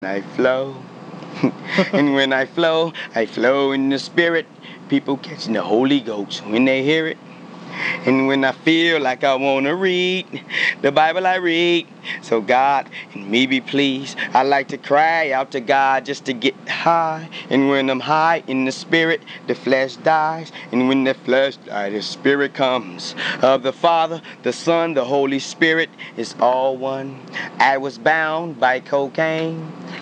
I flow. And when I flow in the spirit. People catching the Holy Ghost when they hear it. And when I feel like I want to read the Bible I read, so God and me be pleased. I like to cry out to God just to get high. And when I'm high in the spirit, the flesh dies. And when the flesh dies, the spirit comes. Of the Father, the Son, the Holy Spirit is all one. I was bound by cocaine.